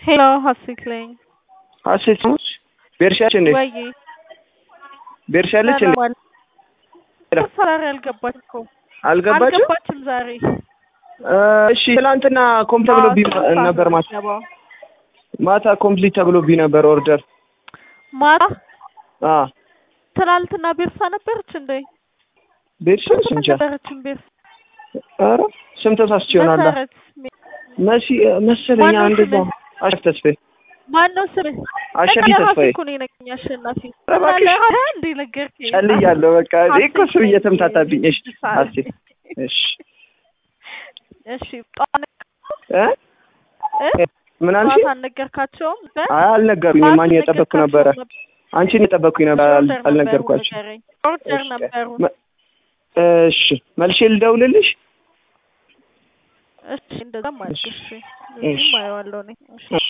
ሄሎ ሀሴትለኝ ሀሴት ቤርሻች እንዴ? ወይ ቤርሻለች እንዴ? ሰራሪ አልገባች እኮ አልገባችም ዛሬ። እሺ ትላንትና ኮምፕሊት ተብሎ ነበር ማታ ኮምፕሊት ተብሎ ነበር ኦርደር ማታ አ ትላንትና ቤርሳ ነበርች እንዴ? ቤርሳ ነበረች ቤርሳ። አረ ስም ተሳስቼ ይሆናል መሲ መሰለኝ እንደዛ አሽፍ ተስፋዬ ማነው ስም አሸፊ ተስፋዬ እኮ ነው የነገኝ አሸናፊ ለራሴ እንዴ ነገርኩኝ ጸልያለሁ በቃ እኮ ስም እየተምታታብኝ እሺ ሀሴት እሺ ምን አልሽ? አልነገርካቸውም? አልነገሩኝም። ማን እየጠበቅኩ ነበረ? አንቺን እየጠበቅኩኝ ነበር አልነገርኳቸው። ኦርደር ነበሩ። እሺ መልሼ ልደውልልሽ? እሺ እንደዛ ማለት እሺ እዚህ ማየዋለሁ ነኝ። እሺ